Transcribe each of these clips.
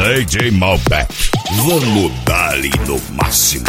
DJ Malbec, vamos dar-lhe no máximo.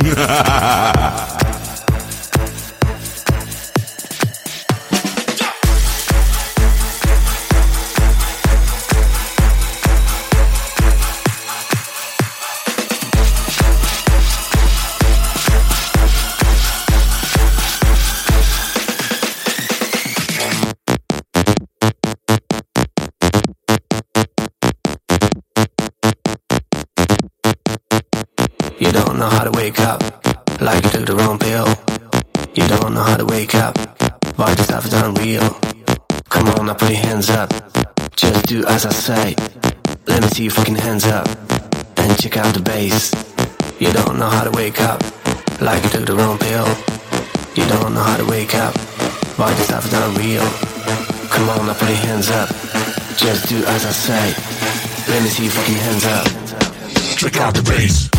You don't know how to wake up, like you took the wrong pill. You don't know how to wake up, why this stuff is unreal. Come on now, put your hands up, just do as I say. Let me see your fucking hands up, and check out the bass. You don't know how to wake up, like you took the wrong pill. You don't know how to wake up, why this stuff is unreal. Come on now, put your hands up, just do as I say. Let me see your fucking hands up. Check out the bass.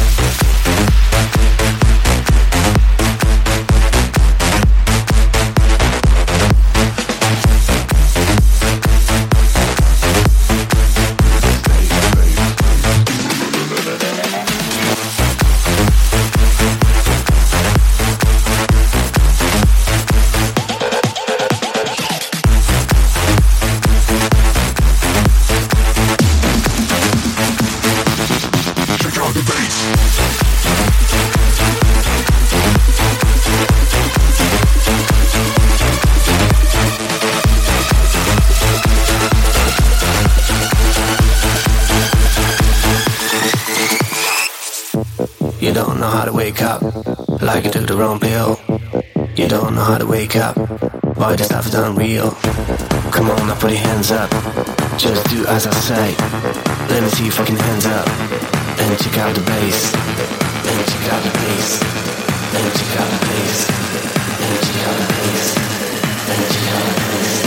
You don't know how to wake up, like you took the wrong pill. You don't know how to wake up, why this stuff is unreal. Come on now, put your hands up, just do as I say. Let me see your fucking hands up, and check out the bass. And check out the bass. And check out the bass. And check out the bass. And check out the bass.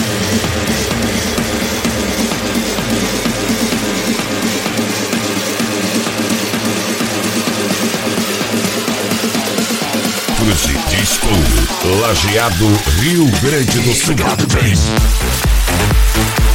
Cruze Disco, Lajeado, Rio Grande do Sul.